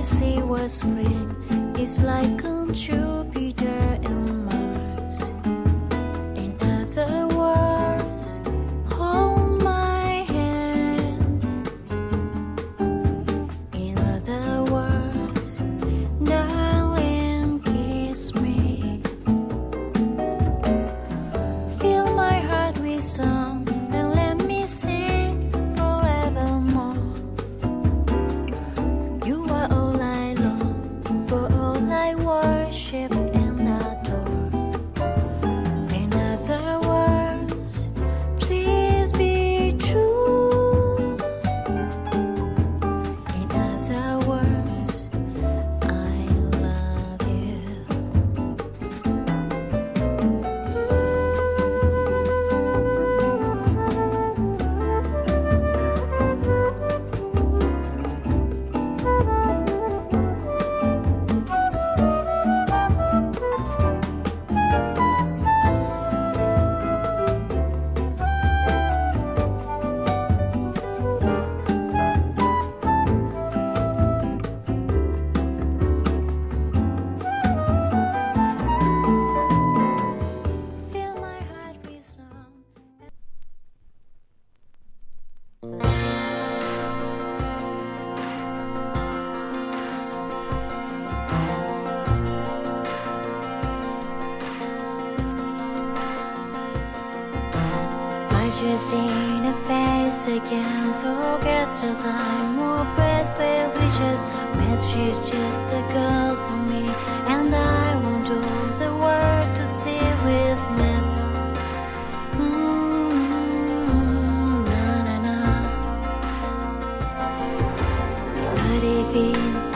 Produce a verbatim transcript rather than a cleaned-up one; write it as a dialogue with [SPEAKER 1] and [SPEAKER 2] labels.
[SPEAKER 1] see what spring is like on Jupiter and Mars. In other words, hold my hand. In other words, darling, kiss me. Fill my heart with song and let me sing forevermore. You are all I long for, all I worship and adore. In other words, please be true. In other words, I love you. Fill my heart with song. I just seen a face I can't forget the time or breath where we just met. She's just a girl for me, and I won't do the world to see we've met. Mm, na, na, na. But even